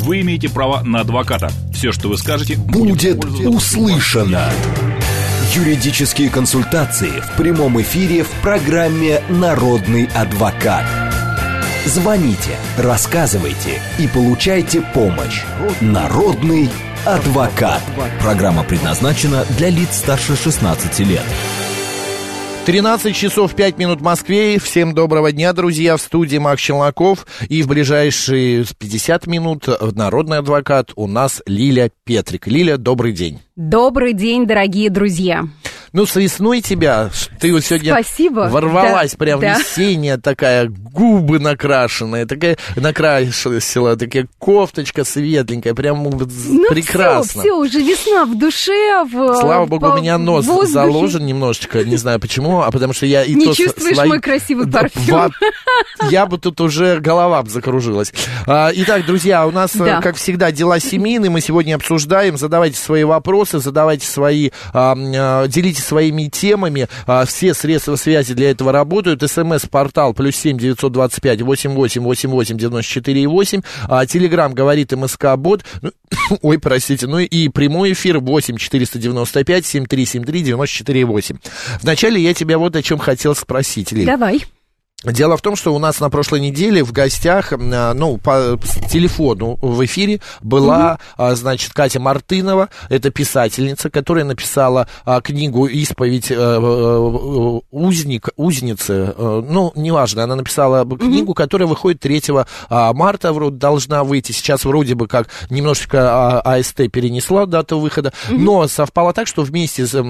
вы имеете право на адвоката. Все, что вы скажете, будет услышано. Юридические консультации в прямом эфире в программе «Народный адвокат». Звоните, рассказывайте и получайте помощь. «Народный адвокат». Программа предназначена для лиц старше 16 лет. 13 часов 5 минут в Москве. Всем доброго дня, друзья. В студии Макс Челноков. И в ближайшие 50 минут народный адвокат у нас Лиля Петрик. Лиля, добрый день. Добрый день, дорогие друзья. Ну, с весной тебя. Ты вот сегодня ворвалась, да, прям весенняя такая, губы накрашенные, такая накрасила, такая кофточка светленькая, прям прекрасно. Все, уже весна в душе. Слава богу, у меня нос заложен немножечко, не знаю почему, а потому что я и не то... Не чувствуешь мой красивый парфюм? Я бы тут уже, голова бы закружилась. Итак, друзья, у нас, как всегда, дела семейные, мы сегодня обсуждаем, задавайте свои вопросы, задавайте свои, делитесь своими темами, все средства связи для этого работают, СМС-портал +7 925 88 88 94 8, Телеграм говорит МСК-бот, ой, простите, ну и прямой эфир 8 495 7373 94 8. Вначале я тебя вот о чем хотел спросить, Лиль. Давай. Дело в том, что у нас на прошлой неделе в гостях, ну, по телефону в эфире была, значит, Катя Мартынова, это писательница, которая написала книгу «Исповедь узницы», ну, неважно, она написала книгу, которая выходит 3 марта, должна выйти, сейчас вроде бы как немножечко АСТ перенесла дату выхода, но совпало так, что вместе с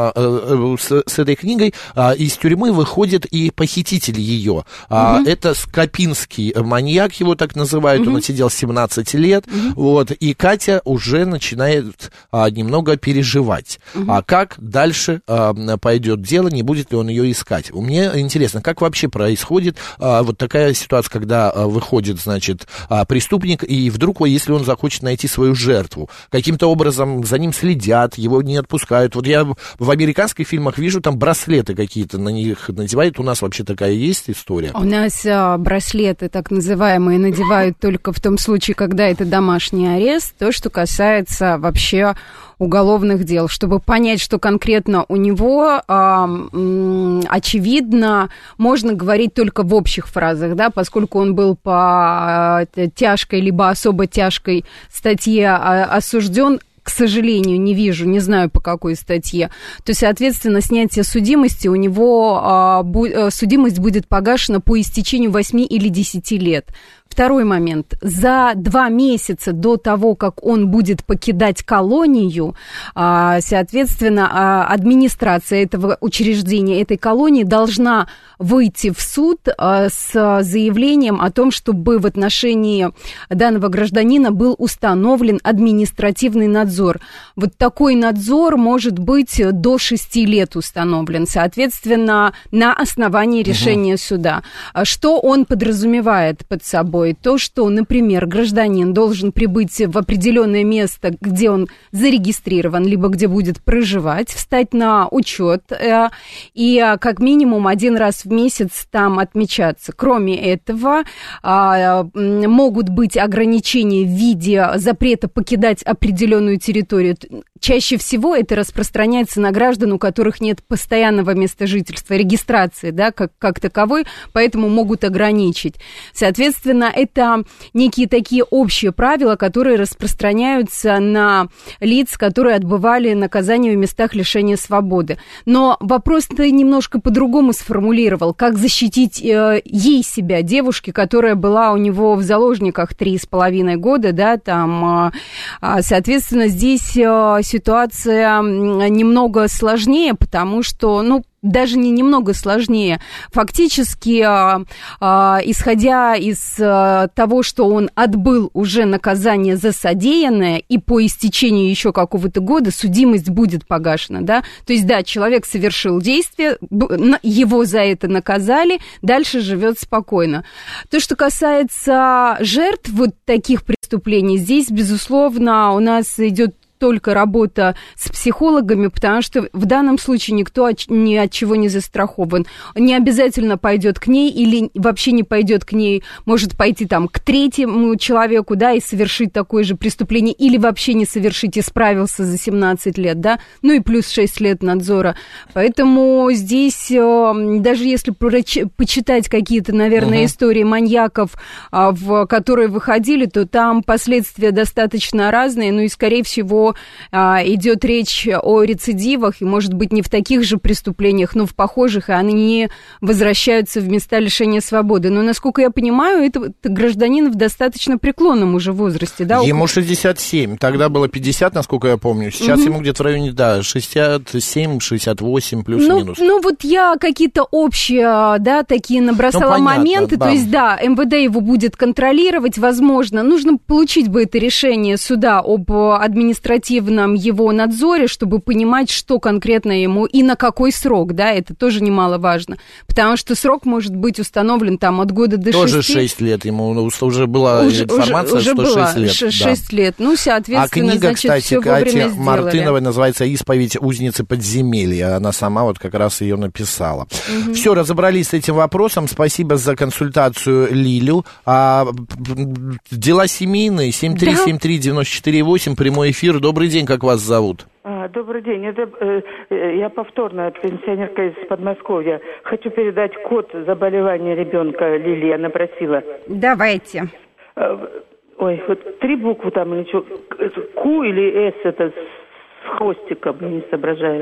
этой книгой из тюрьмы выходит и похититель ее. Это Скопинский маньяк, его так называют, он отсидел 17 лет, вот, и Катя уже начинает немного переживать, а как дальше пойдет дело, не будет ли он ее искать. Мне интересно, как вообще происходит вот такая ситуация, когда выходит, значит, преступник, и вдруг, если он захочет найти свою жертву, каким-то образом за ним следят, его не отпускают. Вот я в американских фильмах вижу, там браслеты какие-то на них надевают, у нас вообще такая есть история? У нас браслеты, так называемые, надевают только в том случае, когда это домашний арест. То, что касается вообще уголовных дел. Чтобы понять, что конкретно у него, очевидно, можно говорить только в общих фразах, да, поскольку он был по тяжкой либо особо тяжкой статье осужден. К сожалению, не вижу, не знаю по какой статье, то, соответственно, снятие судимости у него, судимость будет погашена по истечению 8 или 10 лет. Второй момент. За 2 месяца до того, как он будет покидать колонию, соответственно, администрация этого учреждения, этой колонии должна выйти в суд с заявлением о том, чтобы в отношении данного гражданина был установлен административный надзор. Вот такой надзор может быть до 6 лет установлен, соответственно, на основании решения суда. Что он подразумевает под собой? То, что, например, гражданин должен прибыть в определенное место, где он зарегистрирован, либо где будет проживать, встать на учет и как минимум 1 раз в месяц там отмечаться. Кроме этого, могут быть ограничения в виде запрета покидать определенную территорию. Чаще всего это распространяется на граждан, у которых нет постоянного места жительства, регистрации, да, как таковой, поэтому могут ограничить. Соответственно, это некие такие общие правила, которые распространяются на лиц, которые отбывали наказание в местах лишения свободы. Но вопрос ты немножко по-другому сформулировал. Как защитить ей себя, девушке, которая была у него в заложниках 3,5 года, да, там, соответственно, здесь ситуация немного сложнее, потому что, ну, даже не немного сложнее. Фактически, исходя из того, что он отбыл уже наказание за содеянное, и по истечению еще какого-то года судимость будет погашена, да? То есть, да, человек совершил действие, его за это наказали, дальше живет спокойно. То, что касается жертв вот таких преступлений, здесь, безусловно, у нас идет только работа с психологами, потому что в данном случае никто ни от чего не застрахован. Не обязательно пойдет к ней или вообще не пойдет к ней, может пойти там к третьему человеку, да, и совершить такое же преступление, или вообще не совершить и справился за 17 лет, да, ну и плюс 6 лет надзора. Поэтому здесь, даже если почитать какие-то, наверное, истории маньяков, в которые выходили, то там последствия достаточно разные, ну и, скорее всего, идет речь о рецидивах, и, может быть, не в таких же преступлениях, но в похожих, и они возвращаются в места лишения свободы. Но, насколько я понимаю, это гражданин в достаточно преклонном уже возрасте, да? Ему 67, тогда было 50, насколько я помню, сейчас ему где-то в районе, да, 67, 68, плюс-минус. Ну, вот я какие-то общие, да, такие набросала моменты, да. То есть, да, МВД его будет контролировать, возможно, нужно получить бы это решение суда об административном его надзоре, чтобы понимать, что конкретно ему и на какой срок, да, это тоже немаловажно, потому что срок может быть установлен там от года до 6. Тоже 6 лет, ему уже была информация, что 6 лет. 6 лет, ну, соответственно, а книга, значит, кстати, все вовремя Кати сделали. Мартыновой называется «Исповедь узницы подземелья», она сама вот как раз ее написала. Все, разобрались с этим вопросом, спасибо за консультацию Лилю. Дела семейные, 7373948, прямой эфир, добрый день, как вас зовут? Добрый день, я повторная пенсионерка из Подмосковья. Хочу передать код заболевания ребенка Лилии, она просила. Давайте. Ой, вот 3 буквы там или что, Q или S, это с хвостиком, я не соображаю.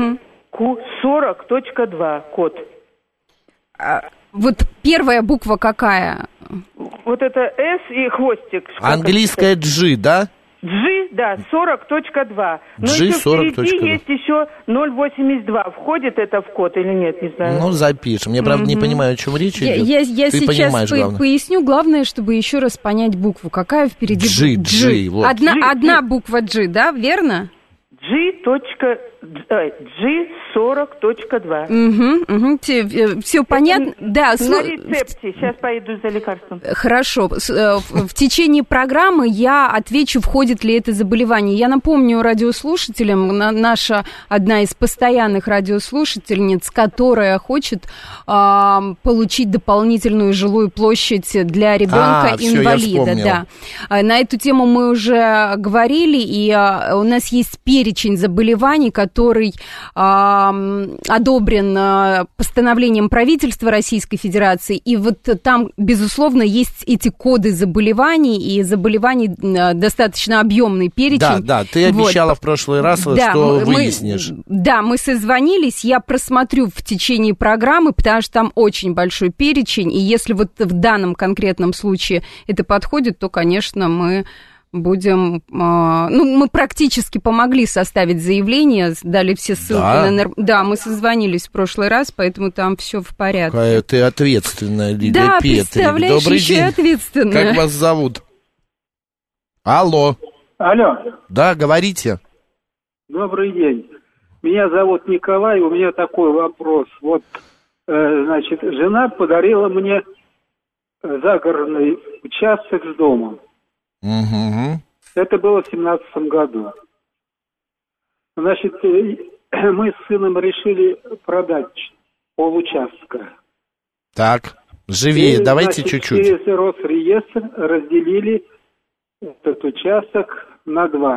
Q40.2 код. Вот первая буква какая? Вот это S и хвостик. Английская G, да? G, да, 40.2. Но G еще 40.2. впереди есть еще 082. Входит это в код или нет, не знаю. Ну, запишем. Я, правда, не понимаю, о чем речь идет. Я Ты сейчас поясню. Главное, чтобы еще раз понять букву. Какая впереди буква? G. Вот. Одна буква G, да, верно? G40.2. Все понятно? Да. На рецепте. Сейчас пойду за лекарством. Хорошо. В течение программы я отвечу, входит ли это заболевание. Я напомню радиослушателям, наша одна из постоянных радиослушательниц, которая хочет получить дополнительную жилую площадь для ребенка-инвалида. Да. На эту тему мы уже говорили, и у нас есть перечень заболеваний, который одобрен постановлением правительства Российской Федерации, и вот там, безусловно, есть эти коды заболеваний, и заболеваний достаточно объемный перечень. Да, ты обещала в прошлый раз, что выяснишь. Мы созвонились, я просмотрю в течение программы, потому что там очень большой перечень, и если вот в данном конкретном случае это подходит, то, конечно, мы будем... мы практически помогли составить заявление, дали все ссылки. Да, мы созвонились в прошлый раз, поэтому там все в порядке. Какая ты ответственная, Лилия Да, Петрик. представляешь, Добрый еще день. ответственная. Как вас зовут? Алло. Да, говорите. Добрый день. Меня зовут Николай, у меня такой вопрос. Вот, значит, жена подарила мне загородный участок с домом. Это было в 17 году. Значит, мы с сыном решили продать получастка. Так, живее, давайте значит, чуть-чуть. Через Росреестр разделили этот участок на 2.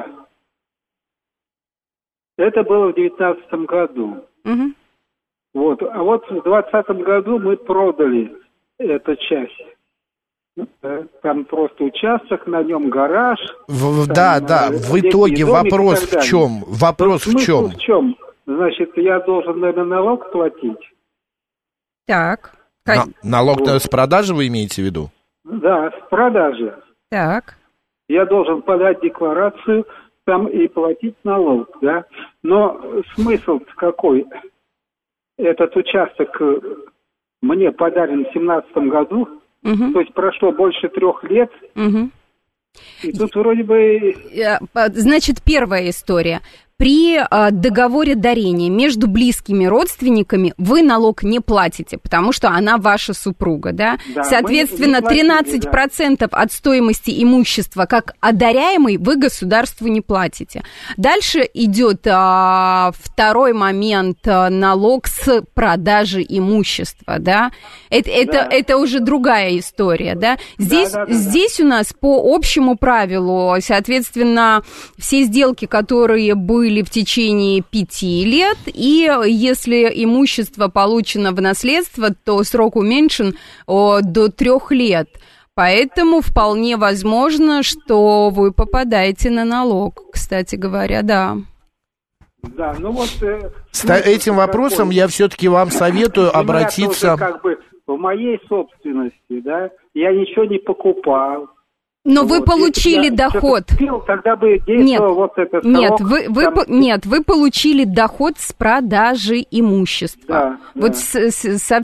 Это было в 19 году. Вот. А вот в 20 году мы продали эту часть. Там просто участок, на нем гараж. Да. В итоге вопрос в чем? Вопрос в чем? В чем? Значит, я должен, наверное, налог платить. Так. Налог с продажи вы имеете в виду? Да, с продажи. Так. Я должен подать декларацию там и платить налог, да. Но смысл какой? Этот участок мне подарен в 17 году. То есть прошло больше 3 лет. И тут вроде бы... Значит, первая история. при договоре дарения между близкими родственниками вы налог не платите, потому что она ваша супруга, да? Да, соответственно, мы не платили, 13% от стоимости имущества, как одаряемый, вы государству не платите. Дальше идет второй момент, налог с продажи имущества, да? Это уже другая история, да? Здесь у нас по общему правилу, соответственно, все сделки, которые были в течение 5 лет, и если имущество получено в наследство, то срок уменьшен до 3 лет. Поэтому вполне возможно, что вы попадаете на налог, кстати говоря, да. Да, ну вот... С этим вопросом я все-таки вам советую обратиться... Тоже, как бы в моей собственности, да, я ничего не покупал. Но вы получили доход. Тогда бы действовал вы получили доход с продажи имущества. Да, со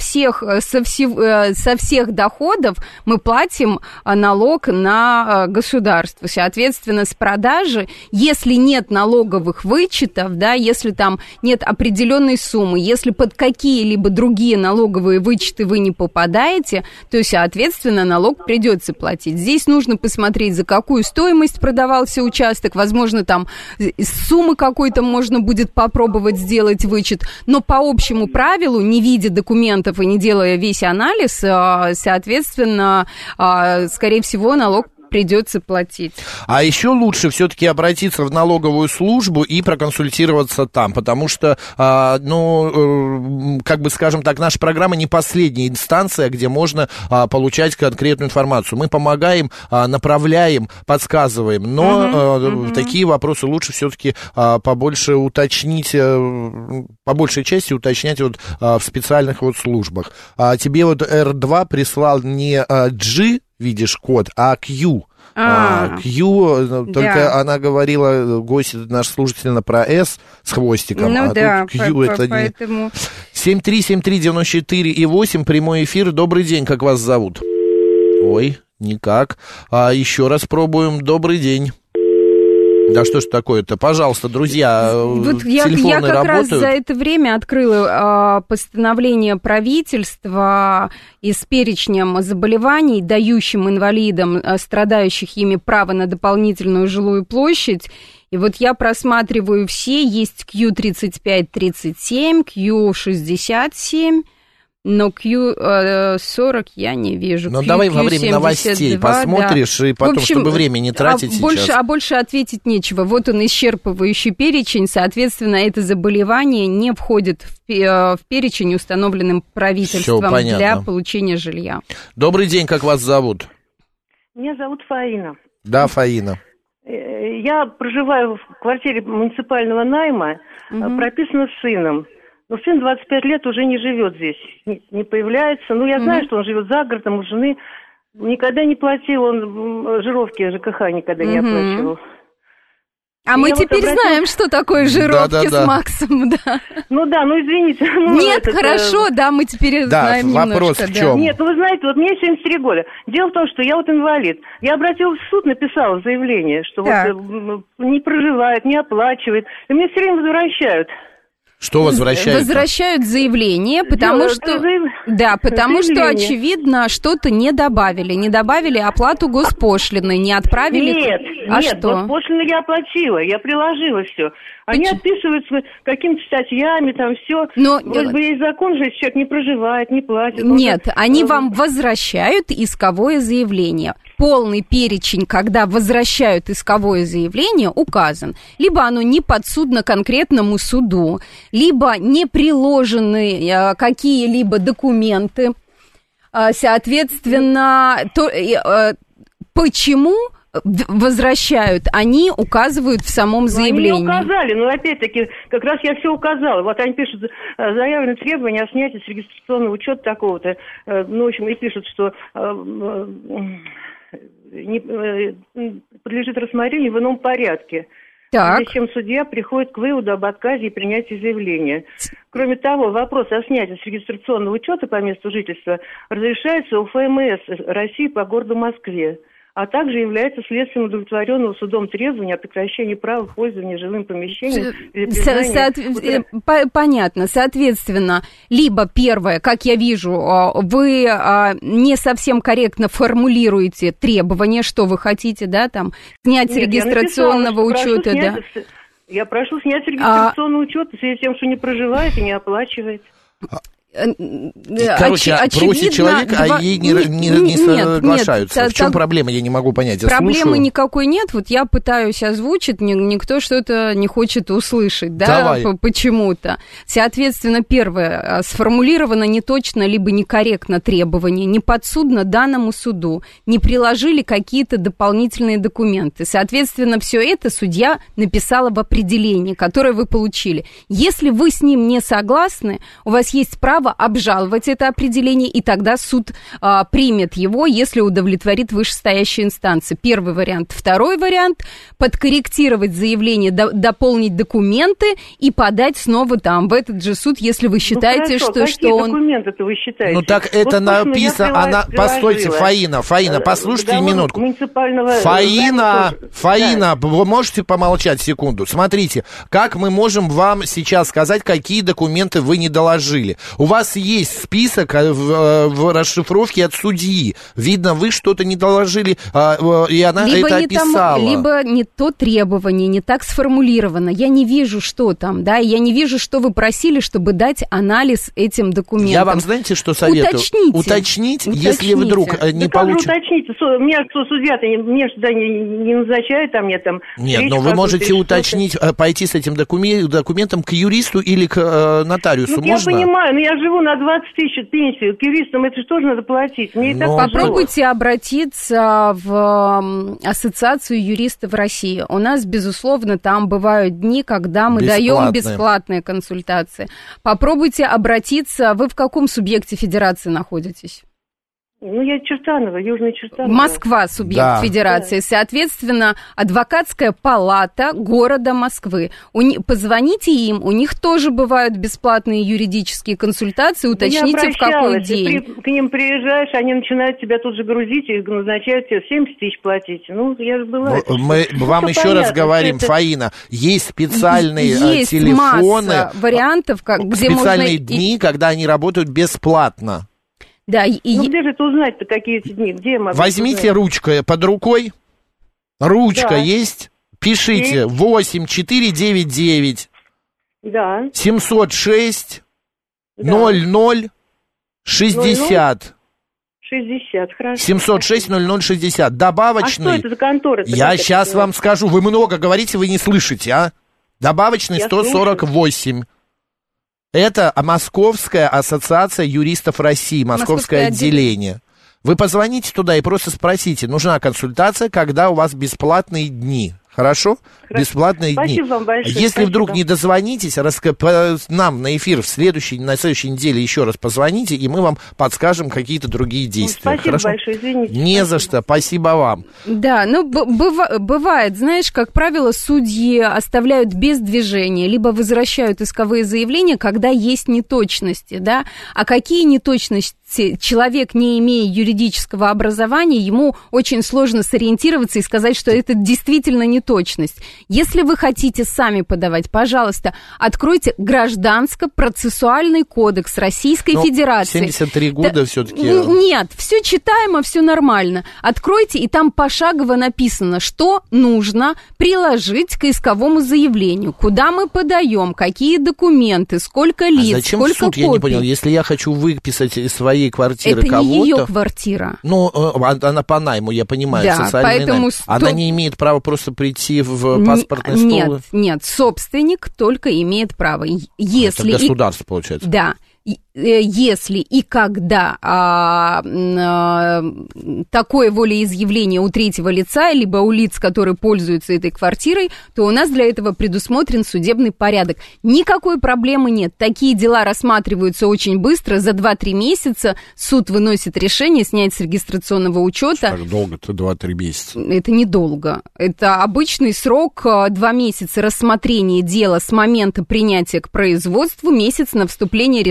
всех доходов мы платим налог на государство. Соответственно, с продажи, если нет налоговых вычетов, да, если там нет определенной суммы, если под какие-либо другие налоговые вычеты вы не попадаете, то, соответственно, налог придется платить. Здесь нужно посмотреть, за какую стоимость продавался участок, возможно, там из суммы какой-то можно будет попробовать сделать вычет, но по общему правилу, не видя документов и не делая весь анализ, соответственно, скорее всего, налог придется платить. А еще лучше все-таки обратиться в налоговую службу и проконсультироваться там, потому что, как бы, скажем так, наша программа не последняя инстанция, где можно получать конкретную информацию. Мы помогаем, направляем, подсказываем, но такие вопросы лучше все-таки побольше уточнить, по большей части уточнять вот в специальных вот службах. Тебе вот R2 прислал не G, видишь, код, а Q. Q, только она говорила, гость наш слушательно, про S с хвостиком, ну, а да, тут Q это поэтому... не... 7373948, прямой эфир, добрый день, как вас зовут? Ой, никак. Еще раз пробуем, добрый день. Да что ж такое-то? Пожалуйста, друзья, вот телефоны я как работают. раз за это время открыла постановление правительства и с перечнем заболеваний, дающим инвалидам, страдающих ими, право на дополнительную жилую площадь. И вот я просматриваю все, есть Q35-37, Q67... Но Q40 я не вижу. Ну, давай во время новостей посмотришь, да. И потом, в общем, чтобы время не тратить сейчас. Больше ответить нечего. Вот он, исчерпывающий перечень. Соответственно, это заболевание не входит в перечень, установленным правительством для получения жилья. Добрый день, как вас зовут? Меня зовут Фаина. Да, Фаина. Я проживаю в квартире муниципального найма, прописана с сыном. Но сын 25 лет уже не живет здесь, не появляется. Ну, я знаю, что он живет за городом, у жены. Никогда не платил, он жировки ЖКХ никогда не оплачивал. А мы теперь знаем, что такое жировки с Максом, да. Ну да, ну извините. Нет, хорошо, да, мы теперь знаем немножко. Да, вопрос в чем? Нет, ну вы знаете, вот мне 73 года. Дело в том, что я вот инвалид. Я обратилась в суд, написала заявление, что вот не проживает, не оплачивает. И мне все время возвращают. Что возвращают? Возвращают заявление, потому что, очевидно, что-то не добавили. Не добавили оплату госпошлины, не отправили... Нет, госпошлину я оплатила, я приложила все. Они отписываются какими-то статьями, там все. Но вроде бы есть закон же, если человек не проживает, не платит. Нет, они вам возвращают исковое заявление. Полный перечень, когда возвращают исковое заявление, указан. Либо оно не подсудно конкретному суду, либо не приложены какие-либо документы. Соответственно, почему возвращают, они указывают в самом заявлении. Они не указали, но опять-таки, как раз я все указала. Вот они пишут заявленные требования о снятии с регистрационного учета такого-то. Ну, в общем, и пишут, что подлежит рассмотрению в ином порядке. Зачем судья приходит к выводу об отказе и принятии заявления. Кроме того, вопрос о снятии с регистрационного учета по месту жительства разрешается у ФМС России по городу Москве. а также является следствием удовлетворенного судом требования о прекращении права пользования жилым помещением. Понятно. Соответственно, либо первое, как я вижу, вы не совсем корректно формулируете требования, что вы хотите, да, там, снять с регистрационного учета, да. Я прошу снять с регистрационного учета в связи с тем, что не проживает и не оплачивает. Короче, просит человек, а ей не соглашаются. В чем проблема, я не могу понять. Проблемы никакой нет. Вот я пытаюсь озвучить, никто что-то не хочет услышать, да, почему-то. Соответственно, первое, сформулировано неточно либо некорректно требование, не подсудно данному суду, не приложили какие-то дополнительные документы. Соответственно, все это судья написала в определении, которое вы получили. Если вы с ним не согласны, у вас есть право обжаловать это определение, и тогда суд примет его, если удовлетворит вышестоящие инстанции. Первый вариант. Второй вариант – подкорректировать заявление, дополнить документы и подать снова там, в этот же суд, если вы считаете, что он... Какие документы-то вы считаете? Ну так это написано... Постойте, Фаина, послушайте минутку. Фаина, вы можете помолчать секунду? Смотрите, как мы можем вам сейчас сказать, какие документы вы не доложили? У вас есть список в расшифровке от судьи. Видно, вы что-то не доложили, и она либо это описала. Либо не то требование, не так сформулировано. Я не вижу, что там, да, я не вижу, что вы просили, чтобы дать анализ этим документам. Я вам, знаете, что советую? Уточнить, если вдруг не получится. Уточните. Меня судья-то мне сюда не назначает, а мне там... Нет, но вы можете уточнить, пойти с этим документом к юристу или к нотариусу, можно? Я понимаю, но я живу на 20 тысяч пенсии, к юристам это же тоже надо платить. Мне попробуйте обратиться в Ассоциацию юристов России. У нас, безусловно, там бывают дни, когда мы даем бесплатные консультации. Попробуйте обратиться. Вы в каком субъекте федерации находитесь? Ну, я Чертаново, Южный Чертаново. Москва, субъект федерации. Да. Соответственно, адвокатская палата города Москвы. Позвоните им, у них тоже бывают бесплатные юридические консультации, уточните, в какой день. Ты к ним приезжаешь, они начинают тебя тут же грузить и назначают тебе 70 тысяч платить. Ну, я же была... Мы вам еще раз говорим, Фаина, есть специальные телефоны, масса вариантов, где специальные дни, когда они работают бесплатно. Да, ну, где же это узнать-то, какие эти дни? Где я могу возьмите узнать? ручкой под рукой. Ручка есть? Пишите. Есть. 8499 706 00 60. 60, хорошо. 706 0060. Добавочный. А что это за контора? Я сейчас вам скажу. Вы много говорите, вы не слышите, а? Добавочный 148. Это Московская ассоциация юристов России, Московское отделение. Вы позвоните туда и просто спросите, нужна консультация, когда у вас бесплатные дни. Хорошо? Бесплатные дни. Спасибо вам большое. Если вдруг не дозвонитесь, нам на эфир на следующей неделе еще раз позвоните, и мы вам подскажем какие-то другие действия. Спасибо хорошо? большое, извините. Не за что, спасибо вам. Да, ну бывает, знаешь, как правило, судьи оставляют без движения, либо возвращают исковые заявления, когда есть неточности, да, а какие неточности человек, не имея юридического образования, ему очень сложно сориентироваться и сказать, что это действительно неточность. Если вы хотите сами подавать, пожалуйста, откройте Гражданско-процессуальный кодекс Российской Федерации. 73 года все-таки. Нет, все читаемо, все нормально. Откройте, и там пошагово написано, что нужно приложить к исковому заявлению, куда мы подаем, какие документы, сколько лиц, зачем сколько суд, копий. Я не понял, если я хочу выписать из своей квартиры это кого-то... Это не ее квартира. Ну, она по найму, я понимаю, да, социальный найм. Она не имеет права просто прийти в паспортный стол? Нет, собственник только имеет право. Если это государство, получается. Да. Если и когда такое волеизъявление у третьего лица, либо у лиц, которые пользуются этой квартирой, то у нас для этого предусмотрен судебный порядок. Никакой проблемы нет. Такие дела рассматриваются очень быстро. За 2-3 месяца суд выносит решение снять с регистрационного учета. Так долго-то 2-3 месяца? Это недолго. Это обычный срок 2 месяца рассмотрения дела с момента принятия к производству, месяц на вступление решения суда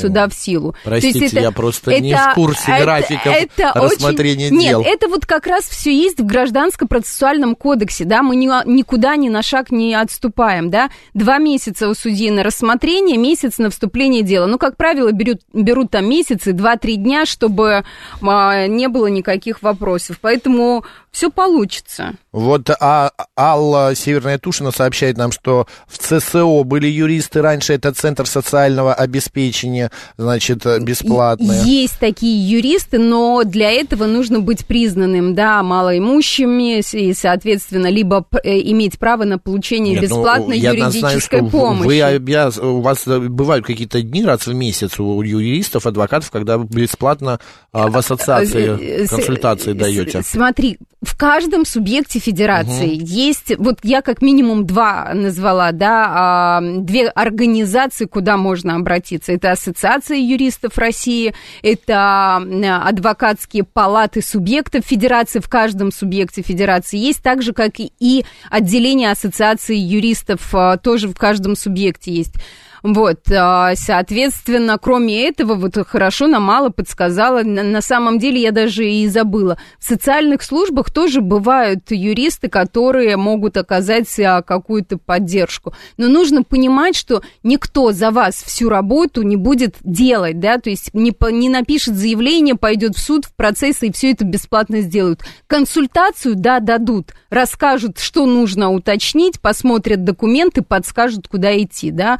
да, в силу. Простите, это, я просто не в курсе графиков рассмотрения дел. Нет, это вот как раз все есть в Гражданско-процессуальном кодексе, да, мы никуда ни на шаг не отступаем, да. 2 месяца у судьи на рассмотрение, месяц на вступление дела. Ну, как правило, берут там месяцы, 2-3 дня, чтобы не было никаких вопросов. Поэтому все получится. Вот Алла Северная Тушина сообщает нам, что в ЦСО были юристы раньше, это Центр социального обеспечения, значит, бесплатные. Есть такие юристы, но для этого нужно быть признанным, да, малоимущими и, соответственно, либо иметь право на получение бесплатной юридической помощи. У вас бывают какие-то дни раз в месяц у юристов, адвокатов, когда бесплатно в ассоциации консультации даете? Смотри, в каждом субъекте федерации есть, вот я как минимум 2 назвала, да, 2 организации, куда можно обратиться. Это Ассоциация юристов России, это адвокатские палаты субъектов федерации, в каждом субъекте федерации есть, так же, как и отделение Ассоциации юристов тоже в каждом субъекте есть. Вот, соответственно, кроме этого, вот хорошо нам Алла подсказала, на самом деле я даже и забыла. В социальных службах тоже бывают юристы, которые могут оказать какую-то поддержку. Но нужно понимать, что никто за вас всю работу не будет делать, да, то есть не напишет заявление, пойдет в суд, в процесс, и все это бесплатно сделают. Консультацию, да, дадут, расскажут, что нужно уточнить, посмотрят документы, подскажут, куда идти, да.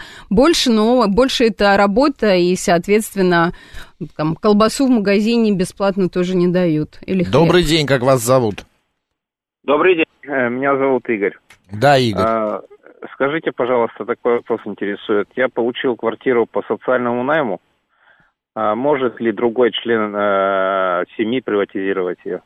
Больше это работа, и, соответственно, там, колбасу в магазине бесплатно тоже не дают. Или хлеб. Добрый день, как вас зовут? Добрый день, меня зовут Игорь. Да, Игорь. Скажите, пожалуйста, такой вопрос интересует. Я получил квартиру по социальному найму. Может ли другой член семьи приватизировать ее?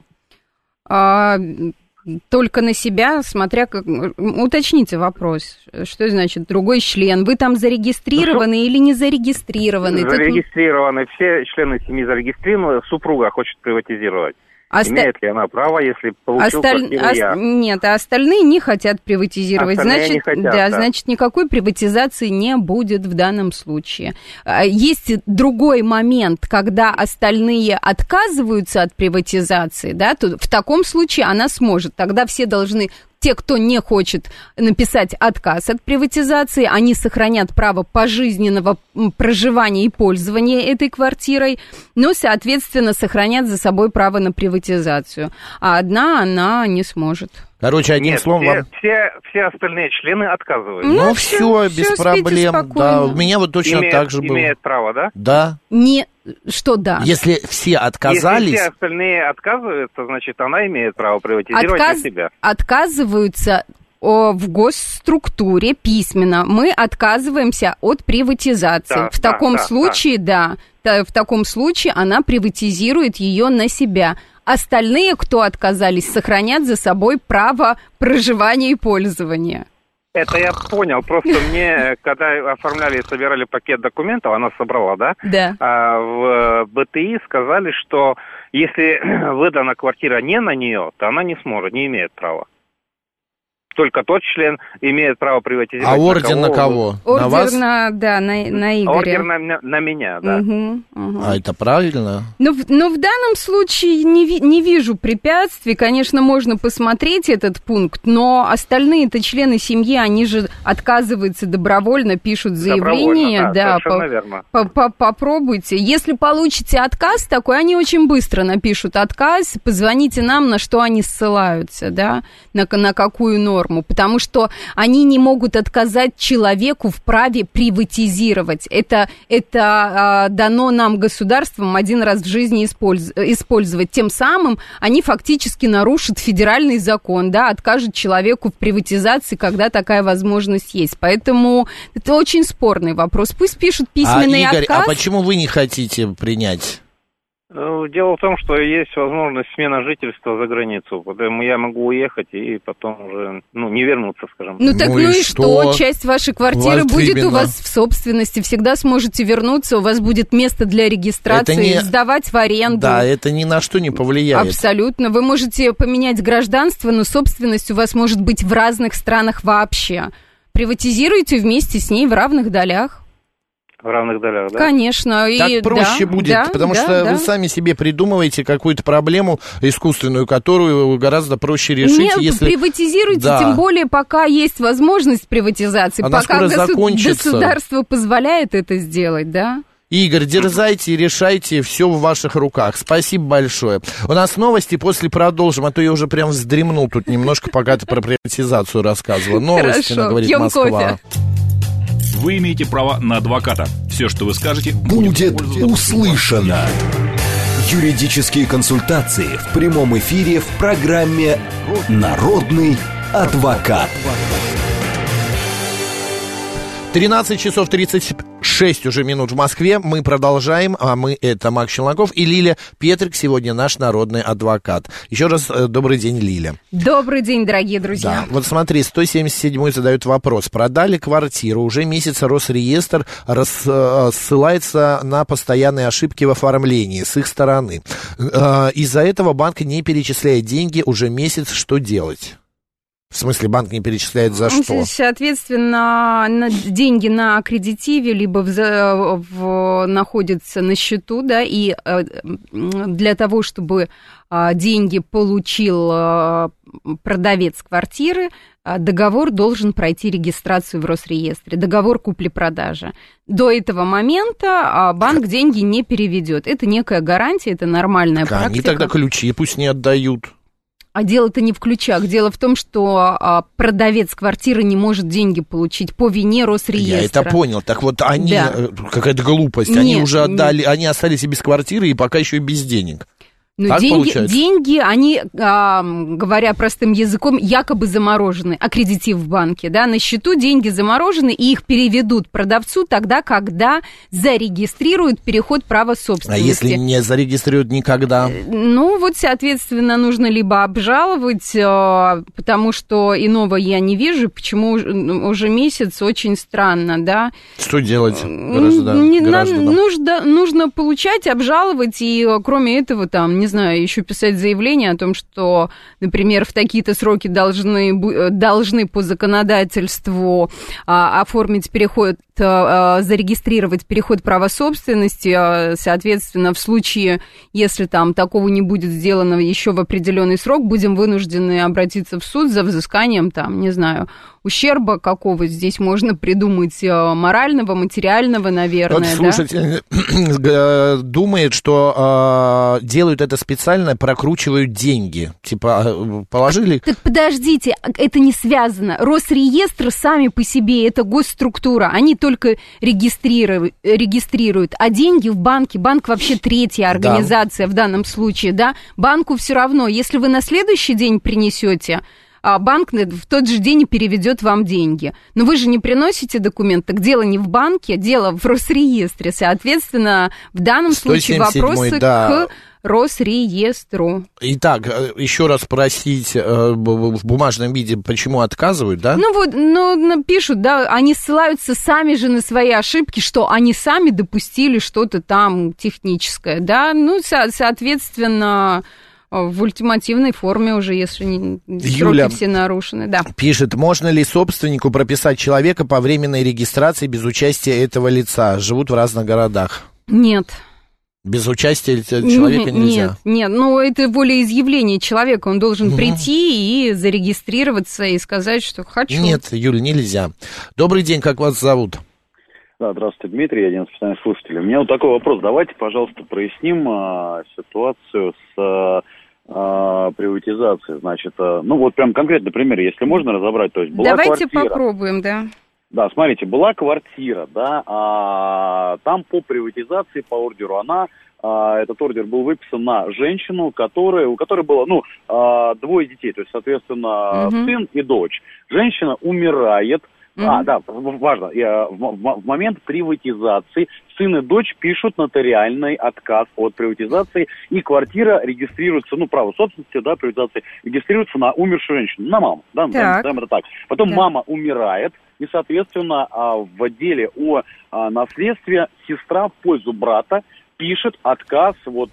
Только на себя, смотря как... Уточните вопрос. Что значит другой член? Вы там зарегистрированы или не зарегистрированы? Зарегистрированы. Все члены семьи зарегистрированы. Супруга хочет приватизировать. Имеет ли она право, если получил квартиру я? Нет, а остальные не хотят приватизировать. Остальные значит, не хотят, значит, никакой приватизации не будет в данном случае. Есть другой момент, когда остальные отказываются от приватизации, да, то в таком случае она сможет. Тогда все должны... Те, кто не хочет написать отказ от приватизации, они сохранят право пожизненного проживания и пользования этой квартирой, но, соответственно, сохранят за собой право на приватизацию. А одна она не сможет. Короче, одним словом... Все остальные члены отказываются. Ну, все без проблем. Да, у меня вот точно так же было. Имеет право, да? Да. Что да? Если все отказались... Если все остальные отказываются, значит, она имеет право приватизировать на себя. Отказываются в госструктуре письменно. Мы отказываемся от приватизации. Да, в таком случае, в таком случае она приватизирует ее на себя. Остальные, кто отказались, сохранят за собой право проживания и пользования. Это я понял. Просто мне, когда оформляли и собирали пакет документов, она собрала, да? Да. В БТИ сказали, что если выдана квартира не на нее, то она не сможет, не имеет права. Только тот член имеет право приватизировать. А ордер на кого? Ордер на вас? на Игоря. Ордер на меня, да. А это правильно? Но в данном случае не вижу препятствий. Конечно, можно посмотреть этот пункт, но остальные-то члены семьи, они же отказываются добровольно, пишут заявление. Да, совершенно верно. Попробуйте. Если получите отказ такой, они очень быстро напишут отказ, позвоните нам, на что они ссылаются, да, на какую норму. Потому что они не могут отказать человеку в праве приватизировать. Это дано нам государством один раз в жизни использовать. Тем самым они фактически нарушат федеральный закон, да, откажут человеку в приватизации, когда такая возможность есть. Поэтому это очень спорный вопрос. Пусть пишут письменный Игорь, отказ. А почему вы не хотите принять? Дело в том, что есть возможность смены жительства за границу. Поэтому я могу уехать и потом уже, не вернуться, скажем. Так и что? Часть вашей квартиры будет у вас в собственности. Всегда сможете вернуться, у вас будет место для регистрации, сдавать в аренду. Да, это ни на что не повлияет. Абсолютно. Вы можете поменять гражданство, но собственность у вас может быть в разных странах вообще. Приватизируйте вместе с ней в равных долях. В равных долях, да? Конечно. Так и проще будет, потому что вы сами себе придумываете какую-то проблему искусственную, которую гораздо проще решить, Нет, если... приватизируйте, тем более пока есть возможность приватизации, она пока закончится. Государство позволяет это сделать, да? Игорь, дерзайте, решайте, все в ваших руках. Спасибо большое. У нас новости, после продолжим, а то я уже прям вздремнул тут немножко, пока ты про приватизацию рассказывала. Новости, говорит Москва. Кофе. Вы имеете право на адвоката. Все, что вы скажете, будет услышано. Юридические консультации в прямом эфире в программе «Народный адвокат». 13 часов 36 уже минут в Москве. Мы продолжаем, а мы это Макс Челноков и Лиля Петрик, сегодня наш народный адвокат. Еще раз добрый день, Лиля. Добрый день, дорогие друзья. Да, вот смотри, 177-й задает вопрос. Продали квартиру, уже месяц Росреестр ссылается на постоянные ошибки в оформлении с их стороны. Из-за этого банк не перечисляет деньги уже месяц. Что делать? В смысле, банк не перечисляет за что? Соответственно, деньги на аккредитиве либо находятся на счету, да, и для того, чтобы деньги получил продавец квартиры, договор должен пройти регистрацию в Росреестре, договор купли-продажи. До этого момента банк деньги не переведет. Это некая гарантия, это нормальная практика. Они тогда ключи пусть не отдают. А дело-то не в ключах. Дело в том, что продавец квартиры не может деньги получить по вине Росреестра. Я это понял. Так вот они, какая-то глупость, нет, они уже отдали, они остались и без квартиры, и пока еще и без денег. Но деньги, они, говоря простым языком, якобы заморожены, аккредитив в банке, да, на счету деньги заморожены, и их переведут продавцу тогда, когда зарегистрируют переход права собственности. А если не зарегистрируют никогда? Ну, вот, соответственно, нужно либо обжаловать, потому что иного я не вижу, почему уже месяц, очень странно, да. Что делать гражданам? Нужно получать, обжаловать, и кроме этого, там, не знаю, еще писать заявление о том, что, например, в такие-то сроки должны по законодательству оформить переход, зарегистрировать переход права собственности. Соответственно, в случае, если там такого не будет сделано еще в определенный срок, будем вынуждены обратиться в суд за взысканием, там, не знаю, ущерба какого здесь можно придумать, морального, материального, наверное. Вот слушатель думает, что делают это специально, прокручивают деньги. Типа, положили... Так подождите, это не связано. Росреестр сами по себе, это госструктура, они только регистрируют, а деньги в банке, банк вообще третья организация в данном случае, да, банку все равно, если вы на следующий день принесете, банк в тот же день переведет вам деньги. Но вы же не приносите документ, так дело не в банке, дело в Росреестре. Соответственно, в данном случае вопросы к Росреестру. Итак, еще раз спросить в бумажном виде, почему отказывают, да? Ну вот, пишут, да, они ссылаются сами же на свои ошибки, что они сами допустили что-то там техническое, да, ну, соответственно... В ультимативной форме уже, если сроки все нарушены. Да. Пишет, можно ли собственнику прописать человека по временной регистрации без участия этого лица? Живут в разных городах. Нет. Без участия человека нельзя? Нет, ну это волеизъявление человека. Он должен прийти и зарегистрироваться и сказать, что хочу. Нет, Юль, нельзя. Добрый день, как вас зовут? Да, здравствуйте, Дмитрий, я один из постоянных слушателей. У меня вот такой вопрос. Давайте, пожалуйста, проясним ситуацию с приватизацией. Значит, ну вот прям конкретный пример, если можно разобрать. То есть была Давайте квартира. Попробуем, да. Да, смотрите, была квартира, да, там по приватизации, по ордеру, этот ордер был выписан на женщину, у которой было, двое детей, то есть, соответственно, сын и дочь. Женщина умирает. Да, важно, в момент приватизации сын и дочь пишут нотариальный отказ от приватизации, и квартира регистрируется, право собственности, да, приватизации, регистрируется на умершую женщину, на маму, да, назовем это так. Потом мама умирает, и, соответственно, в отделе о наследстве сестра в пользу брата пишет отказ от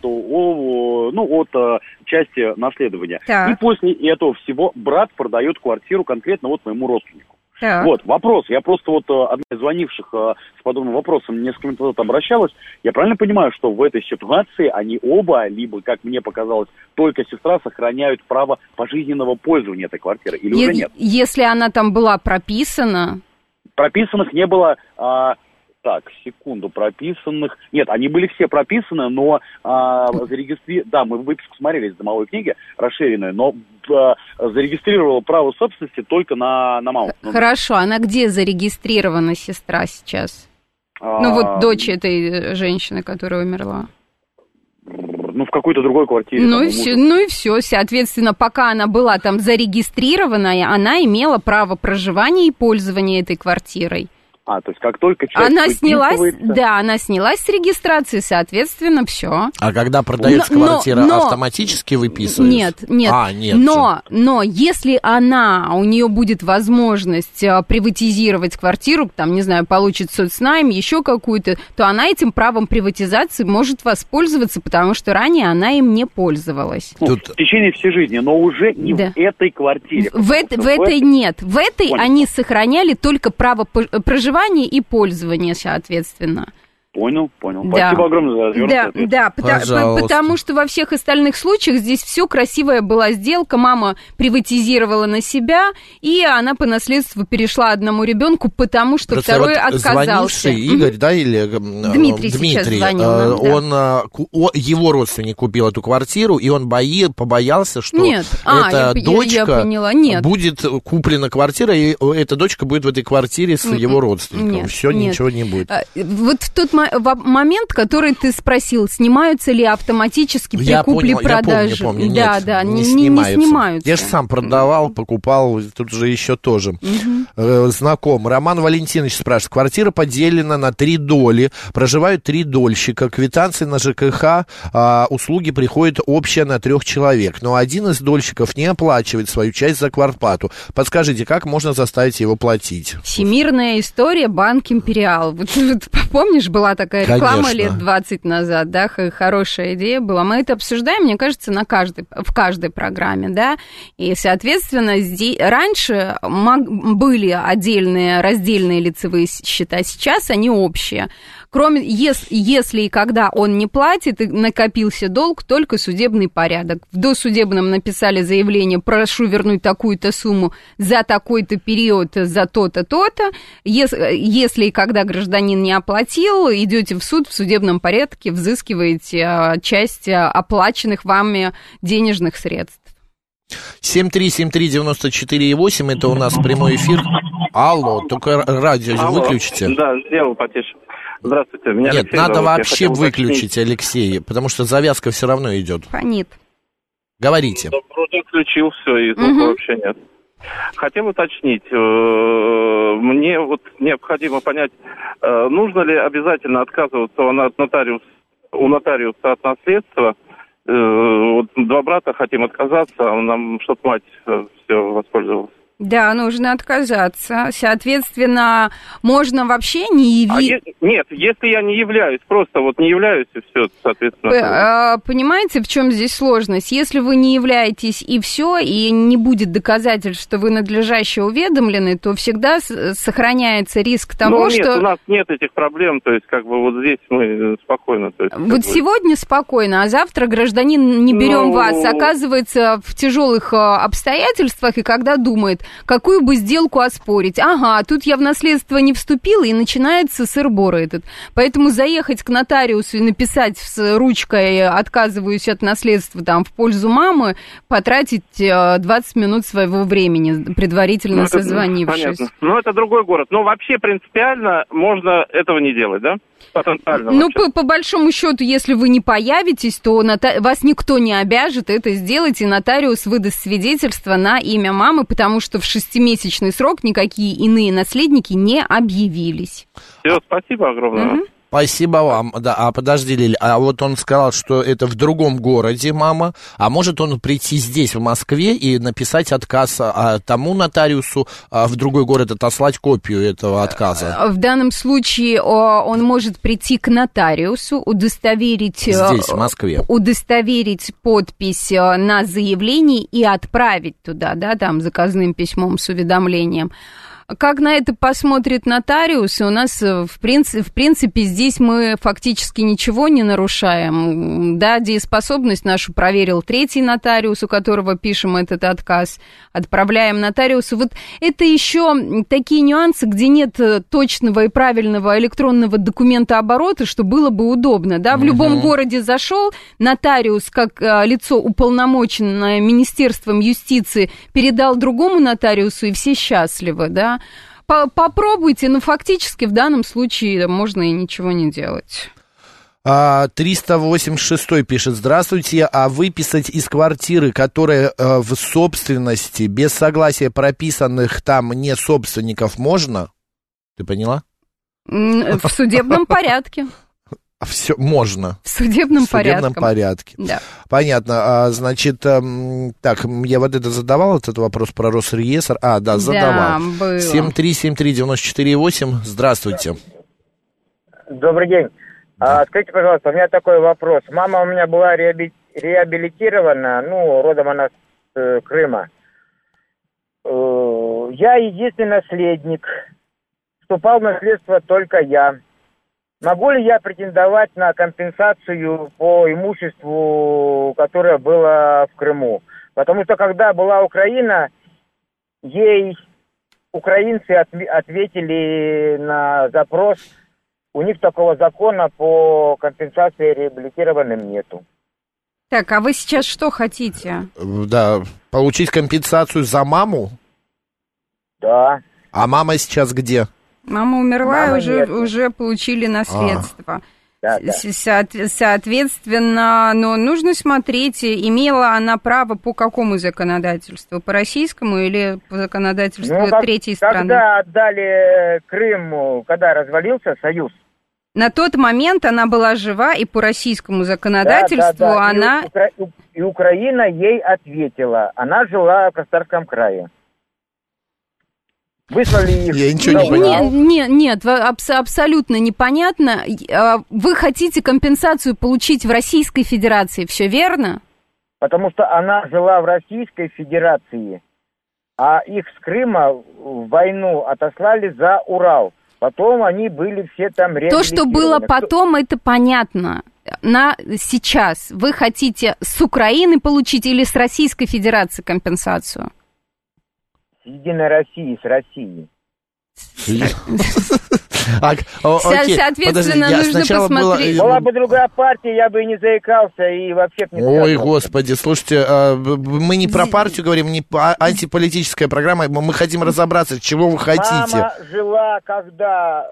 части наследования. Так. И после этого всего брат продает квартиру конкретно моему родственнику. Так. Вот, вопрос. Я просто вот одна из звонивших с подобным вопросом несколько минут назад обращалась. Я правильно понимаю, что в этой ситуации они оба, либо, как мне показалось, только сестра сохраняют право пожизненного пользования этой квартиры, или уже нет? Если она там была прописана... Прописанных не было... прописанных... Нет, они были все прописаны, но да, мы выписку смотрели из домовой книги, расширенную, но зарегистрировала право собственности только на маму. Хорошо, она где зарегистрирована, сестра, сейчас? Дочь этой женщины, которая умерла. В какой-то другой квартире. И все. Соответственно, пока она была там зарегистрированная, она имела право проживания и пользования этой квартирой. То есть как только часть она снялась с регистрации, соответственно, все. А когда продается квартира, автоматически выписывается? Нет. Но если у нее будет возможность приватизировать квартиру, там, не знаю, получит соцнайм, еще какую-то, то она этим правом приватизации может воспользоваться, потому что ранее она им не пользовалась. В течение всей жизни, но уже не в этой квартире. В этой нет. В этой они сохраняли только право проживания и пользования, соответственно. Понял. Спасибо огромное за развернутый ответ. Потому что во всех остальных случаях здесь все красивая была сделка. Мама приватизировала на себя, и она по наследству перешла одному ребенку, потому что второй отказался. Звонивший Игорь, да, или Дмитрий сейчас звонил нам, его родственник купил эту квартиру, и он побоялся, что дочка будет куплена квартира, и эта дочка будет в этой квартире с его родственником. Ничего не будет. Вот в тот момент, который ты спросил, снимаются ли автоматически при купле-продаже? Я помню, нет, не снимаются. Я же сам продавал, покупал, тут же еще тоже знаком. Роман Валентинович спрашивает, квартира поделена на 3 доли, проживают 3 дольщика, квитанции на ЖКХ, услуги приходят общие на 3 человек, но один из дольщиков не оплачивает свою часть за квартплату. Подскажите, как можно заставить его платить? Всемирная история, Банк Империал. Помнишь, была такая реклама, конечно, лет 20 назад, да, хорошая идея была. Мы это обсуждаем, мне кажется, в каждой программе, да, и, соответственно, раньше были отдельные, раздельные лицевые счета, сейчас они общие. Кроме, если и когда он не платит, и накопился долг, только судебный порядок. В досудебном написали заявление, прошу вернуть такую-то сумму за такой-то период, за то-то, то-то. Если и когда гражданин не оплатил, идете в суд, в судебном порядке взыскиваете часть оплаченных вами денежных средств. 7373948, это у нас прямой эфир. Алло, только радио выключите. Да, сделал потише. Здравствуйте, меня Нет, Алексей надо зовут. вообще выключить, Алексей, потому что завязка все равно идет. Фонит. Говорите. Да, вроде включил все, и звука вообще нет. Хотел уточнить, мне вот необходимо понять, нужно ли обязательно отказываться у нотариуса от наследства. Вот 2 брата хотим отказаться, а нам, чтобы мать все воспользовалась. Да, нужно отказаться. Соответственно, можно вообще не явиться... Нет, если я не являюсь, просто вот не являюсь, и все, соответственно... Понимаете, в чем здесь сложность? Если вы не являетесь, и все, и не будет доказательств, что вы надлежаще уведомлены, то всегда сохраняется риск того, что... Нет, у нас нет этих проблем, то есть как бы вот здесь мы спокойно... То есть, вот сегодня спокойно, а завтра гражданин, не берем вас, оказывается в тяжелых обстоятельствах, и когда думает... Какую бы сделку оспорить? Ага, тут я в наследство не вступила, и начинается сыр-бор этот. Поэтому заехать к нотариусу и написать с ручкой «отказываюсь от наследства» там, в пользу мамы, потратить 20 минут своего времени, предварительно созвонившись. Понятно. Но это другой город. Но вообще принципиально можно этого не делать, да? Потенциально. Ну, по большому счету, если вы не появитесь, то вас никто не обяжет это сделать, и нотариус выдаст свидетельство на имя мамы, потому что в 6-месячный срок никакие иные наследники не объявились. Все, спасибо огромное. Спасибо вам. Да, подожди, Лиль, а вот он сказал, что это в другом городе мама, а может он прийти здесь, в Москве, и написать отказ тому нотариусу, а в другой город отослать копию этого отказа? В данном случае он может прийти к нотариусу, удостоверить... Здесь, в Москве. Удостоверить подпись на заявлении и отправить туда, да, там, заказным письмом с уведомлением. как на это посмотрит нотариус, у нас, в принципе, здесь мы фактически ничего не нарушаем. Да, дееспособность нашу проверил третий нотариус, у которого пишем этот отказ, отправляем нотариусу. Вот это еще такие нюансы, где нет точного и правильного электронного документа оборота, что было бы удобно. Да? В любом городе зашел, нотариус, как лицо уполномоченное Министерством юстиции, передал другому нотариусу, и все счастливы, да. Попробуйте, но фактически в данном случае можно и ничего не делать. 386 пишет: здравствуйте, а выписать из квартиры, которая в собственности, без согласия прописанных там не собственников, можно? Ты поняла? В судебном порядке. Все можно. В судебном порядке. Да. Понятно. Значит, так, я вот это задавал, этот вопрос про Росреестр. Да, задавал. Да, было. 7373948. Здравствуйте. Добрый день. Скажите, пожалуйста, у меня такой вопрос. Мама у меня была реабилитирована, родом она с Крыма. Я единственный наследник. Вступал в наследство только я. Могу ли я претендовать на компенсацию по имуществу, которое было в Крыму? Потому что когда была Украина, ей украинцы ответили на запрос, у них такого закона по компенсации реабилитированным нету. Так, а вы сейчас что хотите? Да, получить компенсацию за маму? Да. А мама сейчас где? Мама умерла, уже получили наследство. Да. Соответственно, но нужно смотреть, имела она право по какому законодательству? По российскому или по законодательству третьей страны? Когда отдали Крым, когда развалился Союз? На тот момент она была жива, и по российскому законодательству она... И Украина ей ответила. Она жила в Краснодарском крае. Выслали их. Я ничего не понял. Нет, абсолютно непонятно. Вы хотите компенсацию получить в Российской Федерации, все верно? Потому что она жила в Российской Федерации, а их с Крыма в войну отослали за Урал. Потом они были все там реабилитированы. То, что было потом, это понятно. Сейчас вы хотите с Украины получить или с Российской Федерации компенсацию? С Единой России, с Россией. Соответственно, нужно посмотреть. Была бы другая партия, я бы и не заикался, и вообще не сказал. Ой, господи, слушайте, мы не про партию говорим, не антиполитическая программа, мы хотим разобраться, чего вы хотите. Мама жила, когда...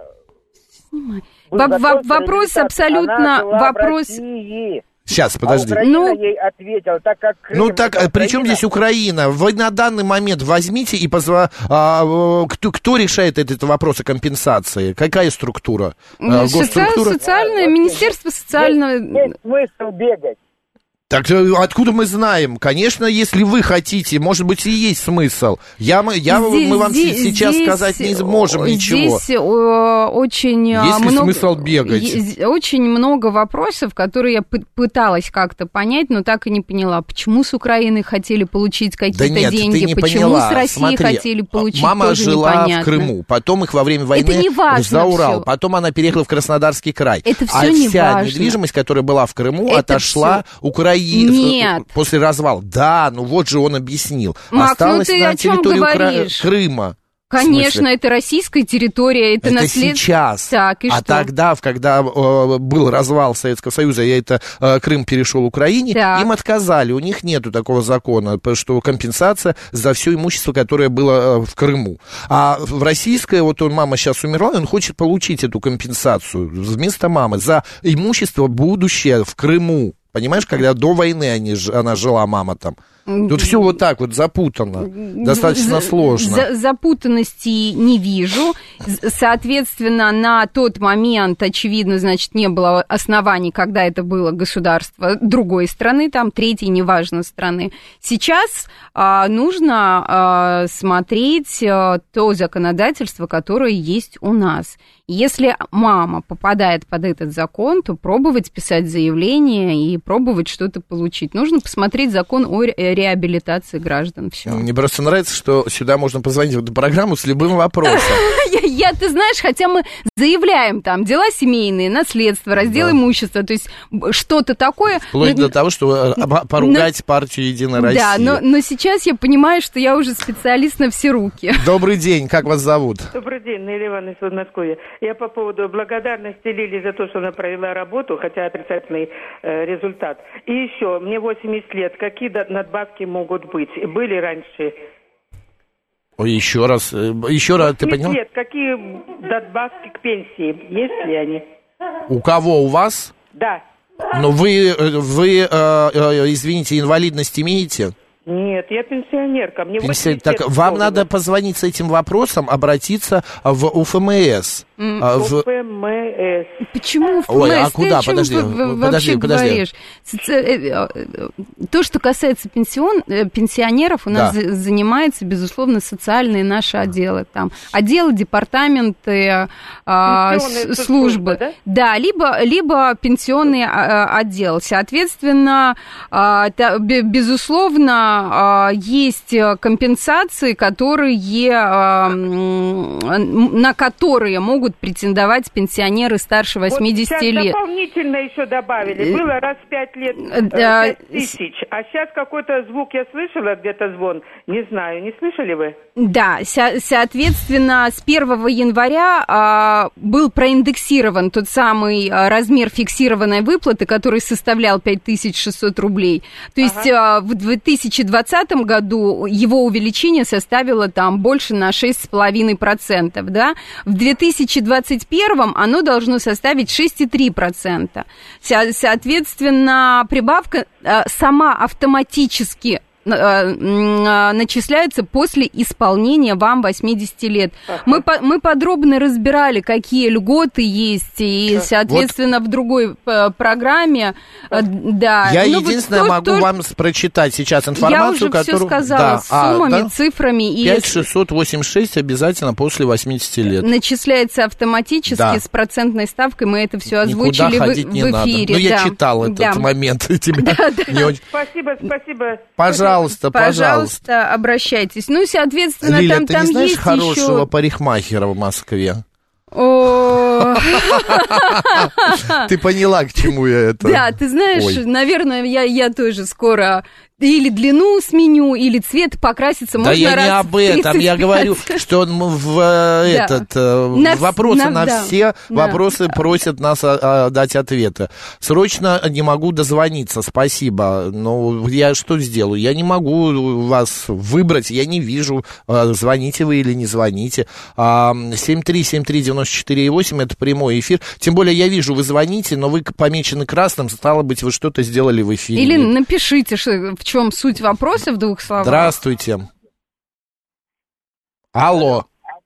Вопрос абсолютно... Вопрос... Сейчас, подожди. Украина ей ответила, так как Крым... при чем здесь Украина? Вы на данный момент возьмите и кто решает этот вопрос о компенсации? Какая структура? Госструктура? Социальное, Министерство социального... Нет смысла бегать. Так откуда мы знаем? Конечно, если вы хотите, может быть, и есть смысл. Мы вам сейчас сказать не можем ничего. Здесь очень есть ли смысл бегать? Очень много вопросов, которые я пыталась как-то понять, но так и не поняла. Почему с Украины хотели получить какие-то деньги? Почему с России хотели получить, мама тоже жила непонятно. в Крыму, потом их во время войны за Урал, потом она переехала в Краснодарский край. Это все не вся важно. Недвижимость, которая была в Крыму, отошла Украине. Нет. После развала. Да, вот же он объяснил. Макс, осталось ты на о чем территории Крыма. Конечно, это российская территория, это наследство. Сейчас. Так, и что? Тогда, когда был развал Советского Союза, и Крым перешел Украине, им отказали. У них нету такого закона, что компенсация за все имущество, которое было в Крыму. А в российское, мама сейчас умерла, он хочет получить эту компенсацию вместо мамы за имущество будущее в Крыму. Понимаешь, когда до войны она жила, мама там. Тут все вот так вот запутано, достаточно сложно. Запутанности не вижу. Соответственно, на тот момент, очевидно, значит, не было оснований, когда это было государство другой страны, там, третьей, неважно, страны. Сейчас нужно смотреть то законодательство, которое есть у нас. Если мама попадает под этот закон, то пробовать писать заявление и пробовать что-то получить. Нужно посмотреть закон о реабилитации граждан. Все. Мне просто нравится, что сюда можно позвонить в эту программу с любым вопросом. Ты знаешь, хотя мы заявляем там дела семейные, наследство, раздел имущества, то есть что-то такое. Вплоть до того, что поругать партию «Единая Россия». Да, но сейчас я понимаю, что я уже специалист на все руки. Добрый день, как вас зовут? Добрый день, Наиля Ивановна из Подмосковья. Я по поводу благодарности Лилии за то, что она провела работу, хотя отрицательный результат. И еще, мне 80 лет, какие надбавки могут быть? Были раньше? Ой, еще раз, ты понял? Лет, какие надбавки к пенсии? Есть ли они? У кого, у вас? Да. Но вы, извините, инвалидность имеете? Нет, я пенсионерка. Мне 80 так, лет вам надо позвонить с этим вопросом, обратиться в УФМС. УФМС. Почему УФМС? Ой, а куда? Подожди. То, что касается пенсионеров, у нас занимаются, безусловно, социальные наши отделы. Там отделы, департаменты, службы. Да, либо пенсионный отдел. Соответственно, безусловно, есть компенсации, на которые могут претендовать пенсионеры старше 80 лет. Дополнительно еще добавили. Было раз в 5 лет 5 тысяч. А сейчас какой-то звук я слышала, где-то звон. Не знаю, не слышали вы? Да, соответственно, с 1 января был проиндексирован тот самый размер фиксированной выплаты, который составлял 5600 рублей. То есть в 2020 году его увеличение составило там больше на 6,5%, да? В 2021 оно должно составить 6,3%. Соответственно, прибавка сама автоматически начисляются после исполнения вам 80 лет. Мы подробно разбирали, какие льготы есть, и, соответственно, в другой программе, да. Я единственное могу вам прочитать сейчас информацию, которую... Я уже все сказала, с суммами, цифрами. 5686 обязательно после 80 лет. Начисляется автоматически с процентной ставкой, мы это все озвучили в эфире. Ну, я читал этот момент. Спасибо. Пожалуйста, обращайтесь. Ну, соответственно, Лиля, там ты не знаешь есть хорошего еще... парикмахера в Москве? Ты поняла, к чему я это? Да, ты знаешь, наверное, я тоже скоро или длину сменю, или цвет покраситься можно раз в 35. Да я не об этом, я говорю, что вопросы на все вопросы просят нас дать ответы. Срочно не могу дозвониться, спасибо, но я что сделаю? Я не могу вас выбрать, я не вижу, звоните вы или не звоните. 7373948, это прямой эфир, тем более я вижу, вы звоните, но вы помечены красным, стало быть, вы что-то сделали в эфире. Или напишите, в чем суть вопроса в двух словах. Здравствуйте. Алло.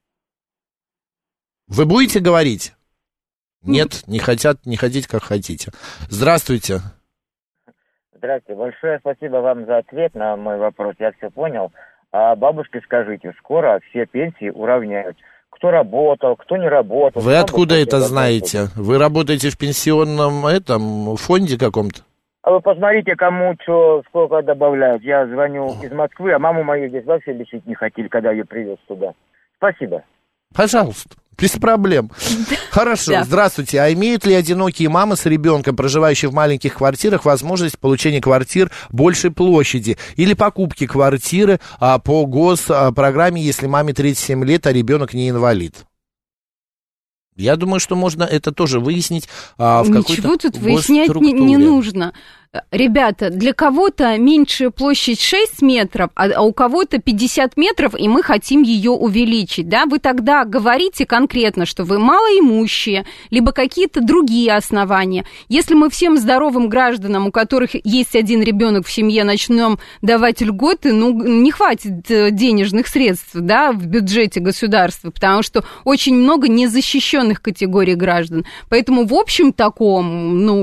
Вы будете говорить? Нет, не хотите, как хотите. Здравствуйте. Здравствуйте. Большое спасибо вам за ответ на мой вопрос. Я все понял. А бабушке скажите, скоро все пенсии уравняют. Кто работал, кто не работал. Вы откуда это знаете? Вы работаете в пенсионном фонде каком-то? А вы посмотрите, кому что, сколько добавляют. Я звоню из Москвы, а маму мою здесь вообще лечить не хотели, когда ее привез туда. Спасибо. Пожалуйста, без проблем. Хорошо, здравствуйте. А имеют ли одинокие мамы с ребенком, проживающие в маленьких квартирах, возможность получения квартир большей площади или покупки квартиры по госпрограмме, если маме 37 лет, а ребенок не инвалид? Я думаю, что можно это тоже выяснить в какой-то Ничего тут выяснять не нужно. Ребята, для кого-то меньшая площадь 6 метров, а у кого-то 50 метров, и мы хотим ее увеличить, да? Вы тогда говорите конкретно, что вы малоимущие, либо какие-то другие основания. Если мы всем здоровым гражданам, у которых есть один ребенок в семье, начнем давать льготы, не хватит денежных средств, да, в бюджете государства, потому что очень много незащищенных категорий граждан. Поэтому в общем таком,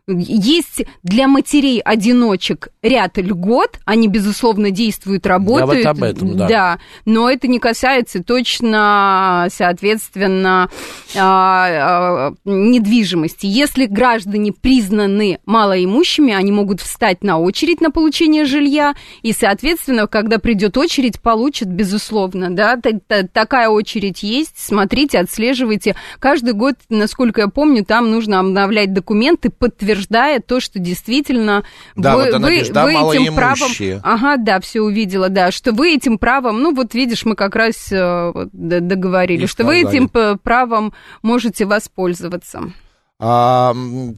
Есть для матерей-одиночек ряд льгот, они, безусловно, действуют, работают. Да, вот об этом, да. Да, но это не касается точно, соответственно, недвижимости. Если граждане признаны малоимущими, они могут встать на очередь на получение жилья, и, соответственно, когда придет очередь, получат, безусловно, да, такая очередь есть, смотрите, отслеживайте. Каждый год, насколько я помню, там нужно обновлять документы, подтверждая то, что действительно да, вы этим правом... Ага, да, все увидела, да, что вы этим правом, ну вот видишь, мы как раз договорили, что вы этим правом можете воспользоваться. Так,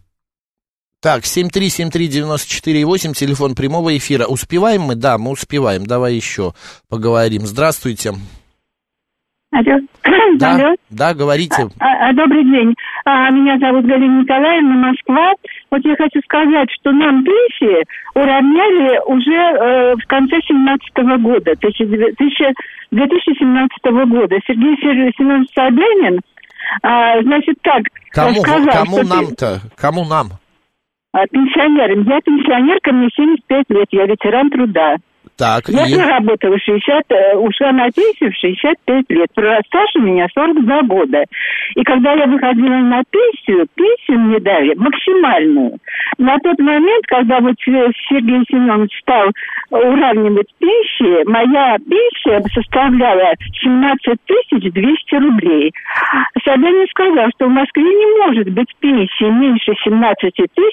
7373948, телефон прямого эфира. Успеваем мы? Да, мы успеваем. Давай еще поговорим. Здравствуйте. Алло. Да, Алло. Да, говорите. Добрый день. Меня зовут Галина Николаевна, Москва. Вот я хочу сказать, что нам пенсии уравняли уже в конце 2017 года, 2017 года. Сергей Семенович Собянин, значит, так сказал. Кому нам-то? Кому нам? Пенсионерам. Я пенсионерка, мне 75 лет, я ветеран труда. Так, я проработала ушла на пенсию в 65 лет. Стаж у меня 42 года. И когда я выходила на пенсию мне дали максимальную. На тот момент, когда вот Сергей Семенович стал уравнивать пенсии, моя пенсия составляла 17 200 рублей. Собянин сказал, что в Москве не может быть пенсии меньше 17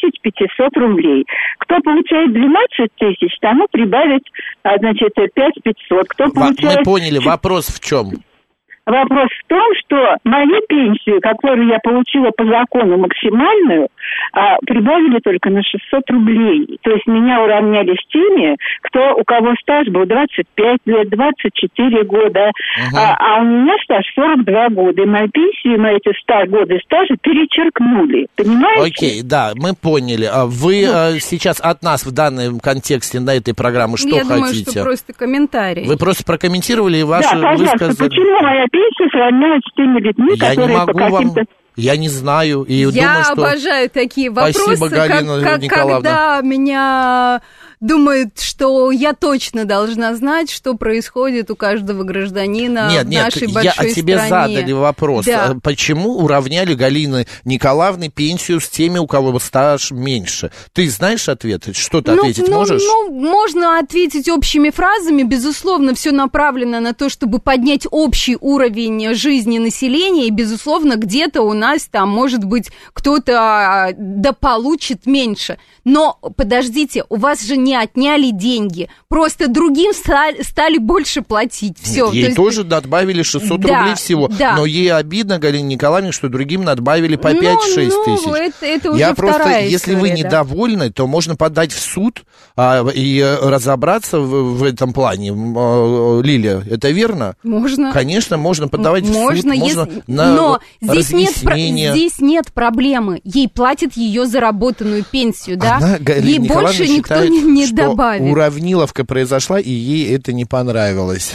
500 рублей. Кто получает 12 тысяч, тому прибавить, значит, 5500. Кто получает... Мы поняли, вопрос в чем? Вопрос в том, что мою пенсию, которую я получила по закону максимальную, прибавили только на 600 рублей. То есть меня уравняли с теми, у кого стаж был 25 лет, 24 года, а у меня стаж 42 года. И мою пенсию, на эти годы стажа перечеркнули. Понимаете? Окей, да, мы поняли. Вы сейчас от нас в данном контексте на этой программе что хотите? Я думаю, что просто комментарий. Вы просто прокомментировали ваши пожалуйста, почему моя пенсия сравняется с теми людьми, которые по каким-то... Я не знаю. И я думаю, что... обожаю такие вопросы, Спасибо, Галина Николаевна. Когда меня думают, что я точно должна знать, что происходит у каждого гражданина в нашей большой стране. А тебе задали вопрос. Да. Почему уравняли Галины Николаевны пенсию с теми, у кого стаж меньше? Ты знаешь ответ? Что ты ответить можешь? Можно ответить общими фразами. Безусловно, все направлено на то, чтобы поднять общий уровень жизни населения. И, безусловно, где-то у нас там, может быть, кто-то получит меньше. Но, подождите, у вас же не отняли деньги. Просто другим стали больше платить. Все. Ей тоже добавили 600 рублей всего. Да. Но ей обидно, Галине Николаевне, что другим надбавили по 5-6 тысяч. Это уже вторая если история, вы недовольны, то можно подать в суд и разобраться в этом плане. Лилия, это верно? Можно. Конечно, можно подавать в суд. Но здесь нет проблемы. Ей платят ее заработанную пенсию, да? Ей больше никто не добавит. Уравниловка произошла, и ей это не понравилось.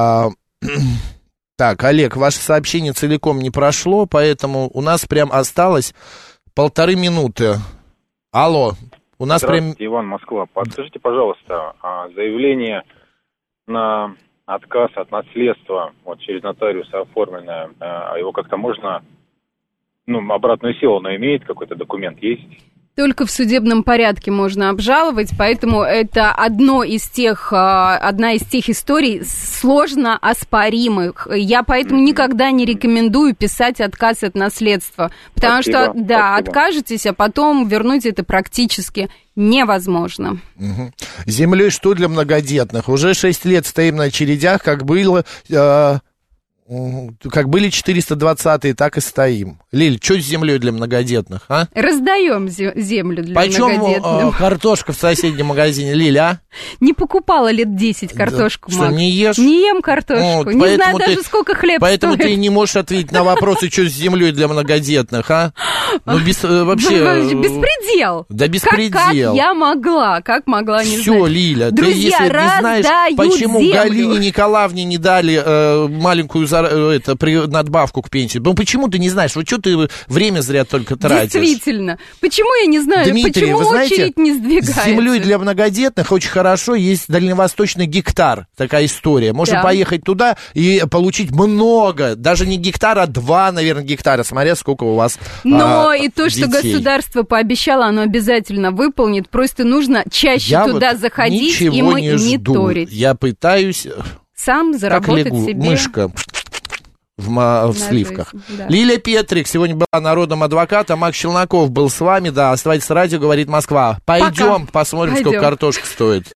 Так, Олег, ваше сообщение целиком не прошло, поэтому у нас прям осталось 1,5 минуты. Алло, у нас прям... Иван, Москва. Подскажите, пожалуйста, заявление на отказ от наследства, вот через нотариуса оформленное, его как-то можно, обратную силу, оно имеет какой-то документ, есть? Только в судебном порядке можно обжаловать, поэтому это одна из тех историй сложно оспоримых. Я поэтому никогда не рекомендую писать отказ от наследства, потому что, откажетесь, а потом вернуть это практически невозможно. Землей что для многодетных? Уже 6 лет стоим на очередях, как были 420-е, так и стоим. Лиль, что с землей для многодетных, а? Раздаем землю для многодетных. Почем картошка в соседнем магазине, Лиль, а? Не покупала лет 10 картошку, Что, не ешь? Не ем картошку. Не знаю даже, сколько хлеб Поэтому стоит. ты не можешь ответить на вопросы, что с землей для многодетных, а? Вообще... Беспредел. Да беспредел. Как я могла? Как могла, не знаю. Все, Лиля, Друзья, ты если не знаешь, почему Галине Николаевне не дали маленькую зарплату надбавку к пенсии. Ну, почему ты не знаешь? Вот что ты время зря только тратишь? Действительно. Почему я не знаю? Дмитрий, почему вы знаете, очередь не сдвигается? С землей для многодетных очень хорошо. Есть дальневосточный гектар. Такая история. Можно поехать туда и получить много. Даже не гектар, а 2, наверное, гектара. Смотря сколько у вас Но и то, детей. что государство пообещало, оно обязательно выполнит. Просто нужно чаще туда заходить и мониторить. Я пытаюсь сам заработать себе мышка в сливках. Да. Лилия Петрик сегодня была народным адвокатом. Макс Челноков был с вами. Да, оставайтесь с радио, говорит Москва. Пойдем, посмотрим, сколько картошка стоит.